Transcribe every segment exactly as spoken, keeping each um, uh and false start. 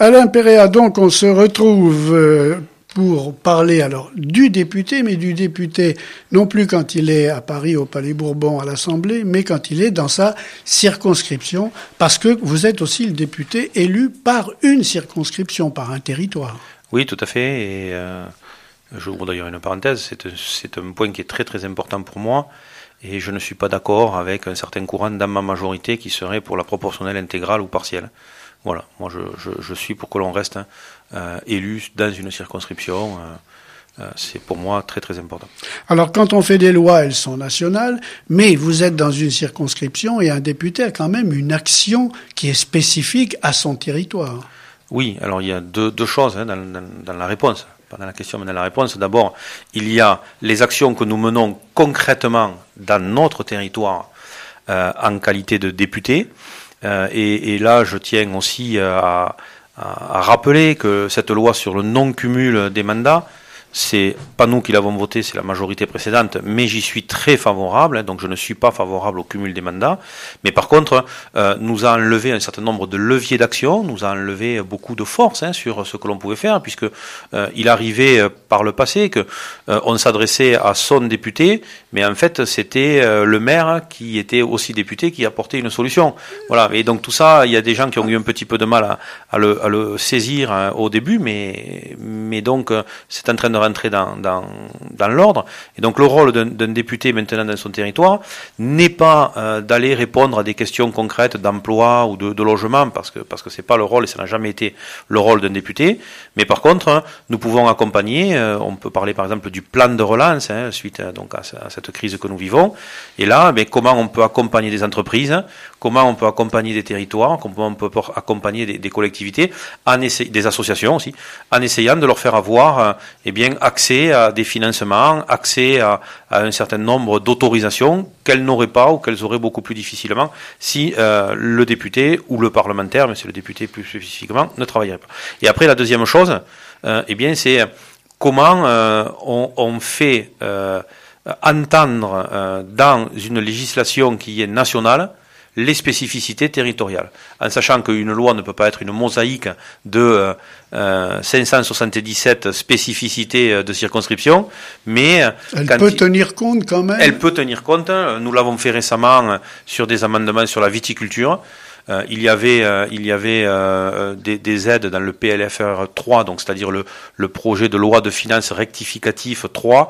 Alain Péréa, donc on se retrouve euh, pour parler alors du député, mais du député non plus quand il est à Paris au Palais Bourbon à l'Assemblée, mais quand il est dans sa circonscription, parce que vous êtes aussi le député élu par une circonscription, par un territoire. Oui, tout à fait, et euh, j'ouvre d'ailleurs une parenthèse, c'est, c'est un point qui est très très important pour moi, et je ne suis pas d'accord avec un certain courant dans ma majorité qui serait pour la proportionnelle intégrale ou partielle. Voilà, moi je, je, je suis pour que l'on reste hein, euh, élu dans une circonscription, euh, euh, c'est pour moi très très important. Alors quand on fait des lois, elles sont nationales, mais vous êtes dans une circonscription et un député a quand même une action qui est spécifique à son territoire. Oui, alors il y a deux, deux choses hein, dans, dans, dans la réponse, pas dans la question mais dans la réponse. D'abord, il y a les actions que nous menons concrètement dans notre territoire euh, en qualité de député. Euh, et, et là, je tiens aussi à, à, à rappeler que cette loi sur le non-cumul des mandats, c'est pas nous qui l'avons voté, c'est la majorité précédente, mais j'y suis très favorable, hein, donc je ne suis pas favorable au cumul des mandats. Mais par contre, euh, nous a enlevé un certain nombre de leviers d'action, nous a enlevé beaucoup de force hein, sur ce que l'on pouvait faire, puisque euh, il arrivait euh, par le passé que euh, on s'adressait à son député, mais en fait c'était euh, le maire qui était aussi député qui apportait une solution. Voilà. Et donc tout ça, il y a des gens qui ont eu un petit peu de mal à, à, le, à le saisir hein, au début, mais mais donc euh, c'est en train de rentrer dans, dans, dans l'ordre. Et donc le rôle d'un, d'un député maintenant dans son territoire n'est pas euh, d'aller répondre à des questions concrètes d'emploi ou de, de logement, parce que parce que c'est pas le rôle et ça n'a jamais été le rôle d'un député. Mais par contre, hein, nous pouvons accompagner. Euh, on peut parler par exemple du plan de relance hein, suite euh, donc à, à cette crise que nous vivons. Et là, mais comment on peut accompagner des entreprises, hein, comment on peut accompagner des territoires, comment on peut accompagner des, des collectivités, en essa- des associations aussi, en essayant de leur faire avoir euh, eh bien accès à des financements, accès à, à un certain nombre d'autorisations qu'elles n'auraient pas ou qu'elles auraient beaucoup plus difficilement si euh, le député ou le parlementaire, mais c'est le député plus spécifiquement, ne travaillerait pas. Et après, la deuxième chose, euh, eh bien, c'est comment euh, on, on fait euh, entendre euh, dans une législation qui est nationale les spécificités territoriales, en sachant qu'une loi ne peut pas être une mosaïque de euh, cinq cent soixante-dix-sept spécificités de circonscription, mais elle peut il... tenir compte quand même. Elle peut tenir compte. Nous l'avons fait récemment sur des amendements sur la viticulture. Euh, il y avait, euh, il y avait euh, des, des aides dans le P L F R trois, donc c'est-à-dire le, le projet de loi de finances rectificatif trois,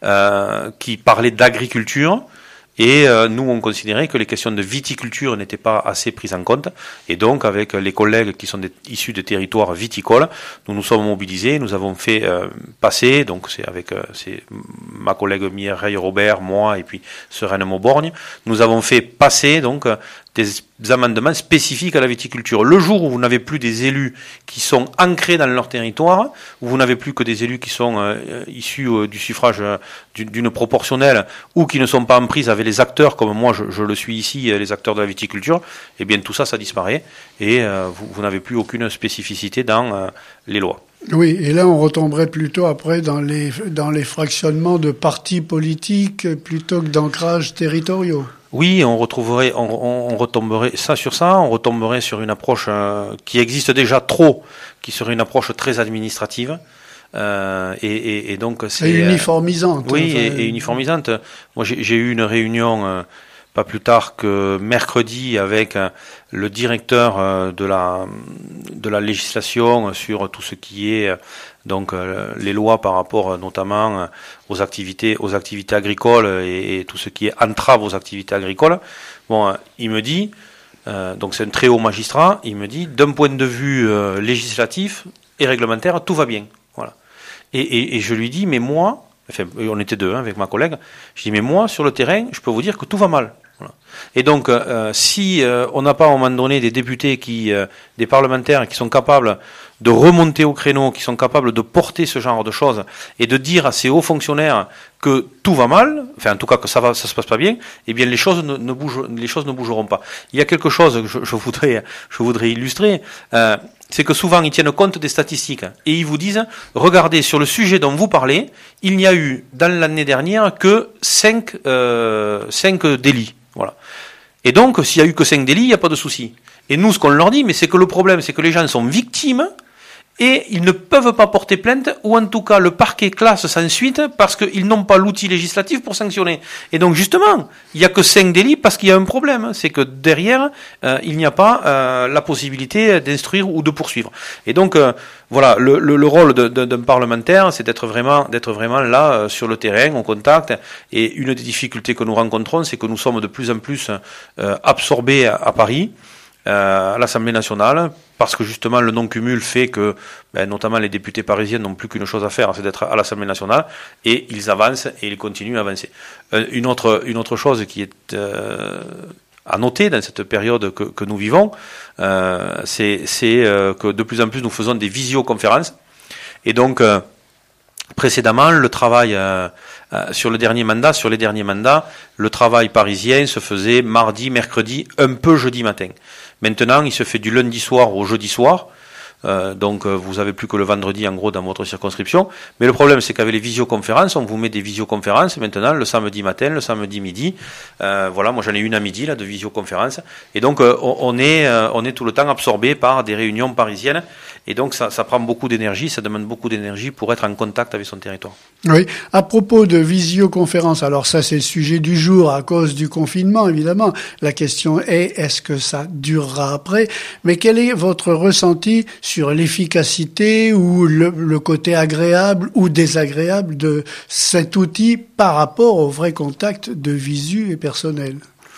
euh, qui parlait d'agriculture. Et euh, nous, on considérait que les questions de viticulture n'étaient pas assez prises en compte. Et donc, avec les collègues qui sont des, issus des territoires viticoles, nous nous sommes mobilisés, nous avons fait euh, passer, donc c'est avec euh, c'est ma collègue Mireille Robert, moi et puis Serena Mauborgne, nous avons fait passer donc des, des amendements spécifiques à la viticulture. Le jour où vous n'avez plus des élus qui sont ancrés dans leur territoire, où vous n'avez plus que des élus qui sont euh, issus euh, du suffrage euh, d'une proportionnelle ou qui ne sont pas en prise avec les acteurs, comme moi je, je le suis ici, les acteurs de la viticulture, eh bien tout ça, ça disparaît et euh, vous, vous n'avez plus aucune spécificité dans euh, les lois. Oui, et là on retomberait plutôt après dans les, dans les fractionnements de partis politiques plutôt que d'ancrages territoriaux. Oui, on retrouverait, on, on retomberait ça sur ça, on retomberait sur une approche euh, qui existe déjà trop, qui serait une approche très administrative. Euh, et, et, et donc c'est et uniformisante. Euh, oui, enfin, et, et uniformisante. Moi, j'ai, j'ai eu une réunion euh, pas plus tard que mercredi avec euh, le directeur euh, de la de la législation sur tout ce qui est euh, donc euh, les lois par rapport euh, notamment euh, aux activités aux activités agricoles et, et tout ce qui est entrave aux activités agricoles. Bon, euh, il me dit euh, donc c'est un très haut magistrat. Il me dit d'un point de vue euh, législatif et réglementaire, tout va bien. Voilà. Et, et, et je lui dis, mais moi, enfin, on était deux hein, avec ma collègue, je dis, mais moi, sur le terrain, je peux vous dire que tout va mal. Voilà. Et donc, euh, si euh, on n'a pas à un moment donné des députés, qui, euh, des parlementaires qui sont capables de remonter au créneau, qui sont capables de porter ce genre de choses et de dire à ces hauts fonctionnaires que tout va mal, enfin en tout cas que ça va, ça se passe pas bien, eh bien les choses ne, ne bougent, les choses ne bougeront pas. Il y a quelque chose que je, je voudrais, je voudrais illustrer. Euh, c'est que souvent ils tiennent compte des statistiques et ils vous disent, regardez, sur le sujet dont vous parlez, il n'y a eu dans l'année dernière que cinq, euh, cinq délits. Voilà. Et donc, s'il y a eu que cinq délits, il n'y a pas de souci. Et nous, ce qu'on leur dit, mais c'est que le problème, c'est que les gens sont victimes et ils ne peuvent pas porter plainte, ou en tout cas le parquet classe sans suite parce qu'ils n'ont pas l'outil législatif pour sanctionner. Et donc justement, il n'y a que cinq délits parce qu'il y a un problème, c'est que derrière, euh, il n'y a pas euh, la possibilité d'instruire ou de poursuivre. Et donc euh, voilà, le, le, le rôle de, de, d'un parlementaire, c'est d'être vraiment, d'être vraiment là euh, sur le terrain, au contact. Et une des difficultés que nous rencontrons, c'est que nous sommes de plus en plus euh, absorbés à, à Paris. Euh, à l'Assemblée nationale, parce que justement le non-cumul fait que, ben, notamment les députés parisiens n'ont plus qu'une chose à faire, c'est d'être à l'Assemblée nationale, et ils avancent et ils continuent à avancer. Euh, une autre, une autre chose qui est euh, à noter dans cette période que, que nous vivons, euh, c'est, c'est euh, que de plus en plus nous faisons des visioconférences, et donc euh, précédemment, le travail euh, euh, sur le dernier mandat, sur les derniers mandats, le travail parisien se faisait mardi, mercredi, un peu jeudi matin. Maintenant, il se fait du lundi soir au jeudi soir. Euh, donc, euh, vous avez plus que le vendredi, en gros, dans votre circonscription. Mais le problème, c'est qu'avec les visioconférences, on vous met des visioconférences maintenant, le samedi matin, le samedi midi. Euh, voilà, moi j'en ai une à midi, là, de visioconférence. Et donc, euh, on, on est, euh, on est tout le temps absorbé par des réunions parisiennes. Et donc, ça, ça prend beaucoup d'énergie, ça demande beaucoup d'énergie pour être en contact avec son territoire. Oui. À propos de visioconférence, alors ça, c'est le sujet du jour à cause du confinement, évidemment. La question est, est-ce que ça durera après? Mais quel est votre ressenti sur l'efficacité ou le, le côté agréable ou désagréable de cet outil par rapport au vrai contact de visu et personnel?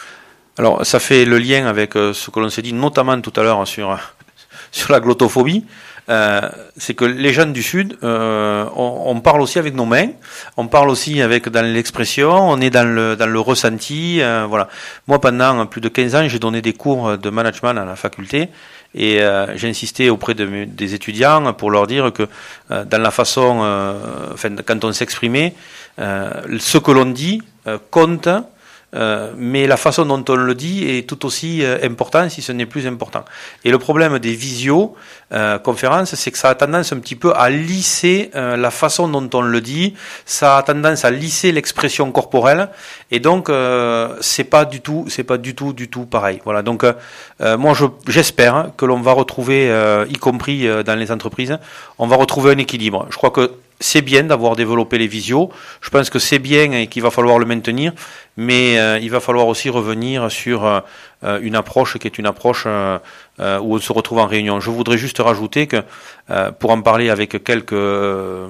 Alors, ça fait le lien avec ce que l'on s'est dit, notamment tout à l'heure sur... sur la glottophobie, euh, c'est que les jeunes du Sud, euh, on, on parle aussi avec nos mains, on parle aussi avec dans l'expression, on est dans le dans le ressenti, euh, voilà. Moi, pendant plus de quinze ans, j'ai donné des cours de management à la faculté et euh, j'ai insisté auprès de mes, des étudiants pour leur dire que euh, dans la façon, euh, enfin, quand on s'exprimait, euh, ce que l'on dit euh, compte. Euh, mais la façon dont on le dit est tout aussi euh, important, si ce n'est plus important. Et le problème des visio euh, conférences, c'est que ça a tendance un petit peu à lisser euh, la façon dont on le dit, ça a tendance à lisser l'expression corporelle, et donc euh, c'est pas du tout, c'est pas du tout, du tout pareil. Voilà. Donc euh, moi, je, j'espère que l'on va retrouver, euh, y compris euh, dans les entreprises, on va retrouver un équilibre. Je crois que c'est bien d'avoir développé les visios. Je pense que c'est bien et qu'il va falloir le maintenir, mais euh, il va falloir aussi revenir sur euh, une approche qui est une approche euh, euh, où on se retrouve en réunion. Je voudrais juste rajouter que, euh, pour en parler avec quelques euh,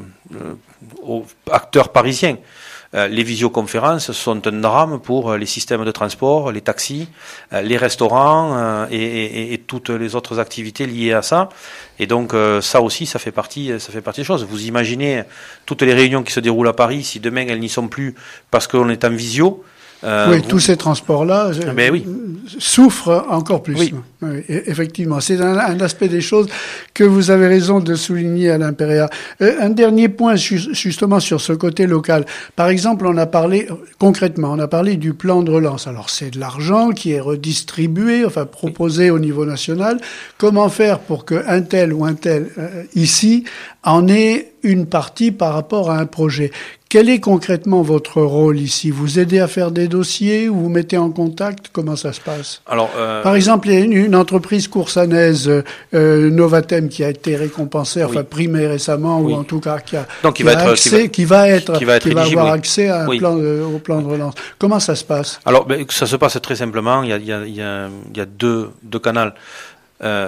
euh, acteurs parisiens, Euh, les visioconférences sont un drame pour les systèmes de transport, les taxis, euh, les restaurants euh, et, et, et toutes les autres activités liées à ça. Et donc euh, ça aussi, ça fait partie, ça fait partie des choses. Vous imaginez toutes les réunions qui se déroulent à Paris, si demain elles n'y sont plus parce qu'on est en visio. Euh, oui, vous... tous ces transports-là ben oui. souffrent encore plus. Oui. Oui, effectivement, c'est un, un aspect des choses que vous avez raison de souligner, Alain Péréa. Euh, un dernier point justement sur ce côté local. Par exemple, on a parlé, concrètement, on a parlé du plan de relance. Alors, c'est de l'argent qui est redistribué, enfin proposé au niveau national. Comment faire pour qu'un tel ou un tel euh, ici en ait une partie par rapport à un projet? Quel est concrètement votre rôle ici? Vous aidez à faire des dossiers ou vous mettez en contact? Comment ça se passe? Alors, euh... Par exemple, il y a une, une entreprise coursanaise, euh, Novatem, qui a été récompensée, enfin oui. primée récemment, oui. ou en tout cas qui a, Donc, qui qui va a être, accès, qui va, qui va être, qui va, être qui va éligible, avoir oui. accès à un oui. plan de, au plan de relance. Comment ça se passe? Alors, ben, ça se passe très simplement. Il y a, il y a, il y a, il y a deux, deux canaux. Euh,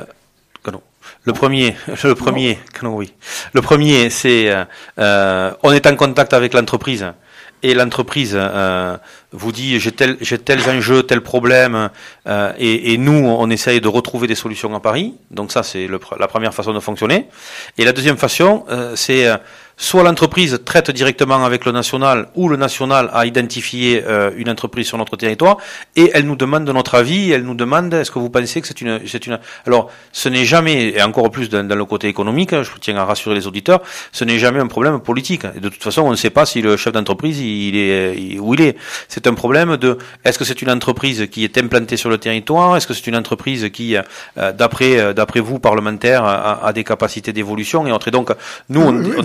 Le premier, le premier, non, oui. Le premier, c'est euh, on est en contact avec l'entreprise et l'entreprise euh, vous dit j'ai tel, j'ai tels enjeux, tel problème, euh, et, et nous on essaye de retrouver des solutions à Paris. Donc ça c'est le, la première façon de fonctionner. Et la deuxième façon, euh, c'est euh, soit l'entreprise traite directement avec le national, ou le national a identifié euh, une entreprise sur notre territoire et elle nous demande notre avis. Elle nous demande est-ce que vous pensez que c'est une, c'est une. Alors ce n'est jamais, et encore plus dans, dans le côté économique, je tiens à rassurer les auditeurs, ce n'est jamais un problème politique. Et de toute façon, on ne sait pas si le chef d'entreprise il est il, où il est. C'est un problème de est-ce que c'est une entreprise qui est implantée sur le territoire, est-ce que c'est une entreprise qui, euh, d'après d'après vous parlementaires, a, a des capacités d'évolution et autres. Et donc nous on, on essaie de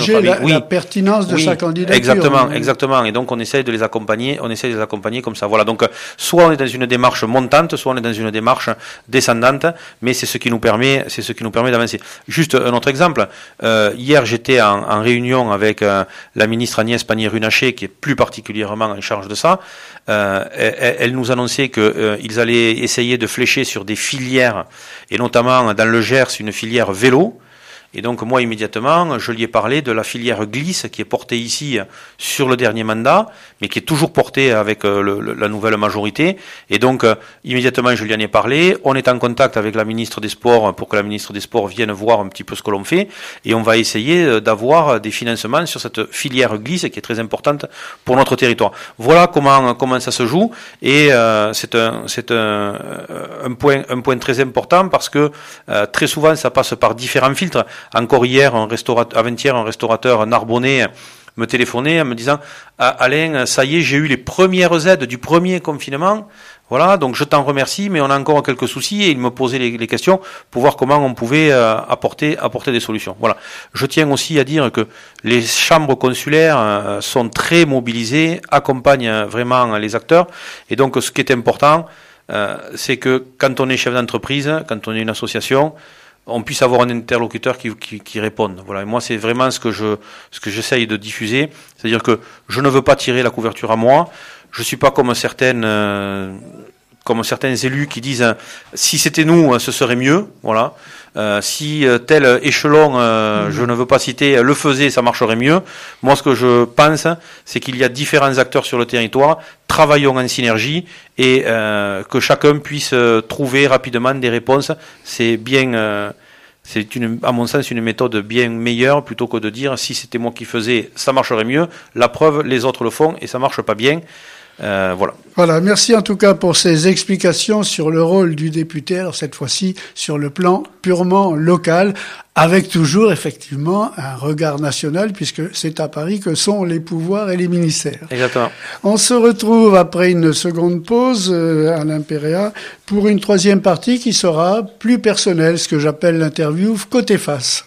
juger la, oui. la pertinence de oui, sa candidature. Exactement, exactement. Et donc on essaye de les accompagner, on essaye de les accompagner comme ça. Voilà. Donc soit on est dans une démarche montante, soit on est dans une démarche descendante, mais c'est ce qui nous permet, c'est ce qui nous permet d'avancer. Juste un autre exemple. Euh, hier, j'étais en, en réunion avec euh, la ministre Agnès Pannier-Runacher, qui est plus particulièrement en charge de ça. Euh, elle, elle nous annonçait qu'ils euh, allaient essayer de flécher sur des filières, et notamment dans le Gers, une filière vélo. Et donc moi immédiatement, je lui ai parlé de la filière glisse qui est portée ici sur le dernier mandat, mais qui est toujours portée avec le, le, la nouvelle majorité. Et donc euh, immédiatement je lui en ai parlé. On est en contact avec la ministre des Sports pour que la ministre des Sports vienne voir un petit peu ce que l'on fait. Et on va essayer d'avoir des financements sur cette filière glisse qui est très importante pour notre territoire. Voilà comment comment ça se joue. Et euh, c'est un c'est un, un point un point très important parce que euh, très souvent ça passe par différents filtres. Encore hier, un restaurateur, avant-hier, un restaurateur narbonnais me téléphonait en me disant ah, « Alain, ça y est, j'ai eu les premières aides du premier confinement. Voilà, donc je t'en remercie, mais on a encore quelques soucis. » Et il me posait les, les questions pour voir comment on pouvait euh, apporter, apporter des solutions. Voilà. Je tiens aussi à dire que les chambres consulaires euh, sont très mobilisées, accompagnent vraiment les acteurs. Et donc, ce qui est important, euh, c'est que quand on est chef d'entreprise, quand on est une association, on puisse avoir un interlocuteur qui, qui, qui réponde. Voilà. Et moi, c'est vraiment ce que je, ce que j'essaye de diffuser. C'est-à-dire que je ne veux pas tirer la couverture à moi. Je suis pas comme certaines, euh, comme certains élus qui disent, euh, si c'était nous, ce serait mieux. Voilà. Euh, si tel échelon, euh, mmh. je ne veux pas citer, le faisait, ça marcherait mieux. Moi, ce que je pense, c'est qu'il y a différents acteurs sur le territoire. Travaillons en synergie et euh, que chacun puisse euh, trouver rapidement des réponses. C'est bien, euh, c'est une, à mon sens, une méthode bien meilleure plutôt que de dire si c'était moi qui faisais, ça marcherait mieux. La preuve, les autres le font et ça marche pas bien. Euh, voilà. Voilà, merci en tout cas pour ces explications sur le rôle du député, alors cette fois-ci sur le plan purement local, avec toujours effectivement un regard national, puisque c'est à Paris que sont les pouvoirs et les ministères. Exactement. On se retrouve après une seconde pause euh, à l'Impéria pour une troisième partie qui sera plus personnelle, ce que j'appelle l'interview côté face.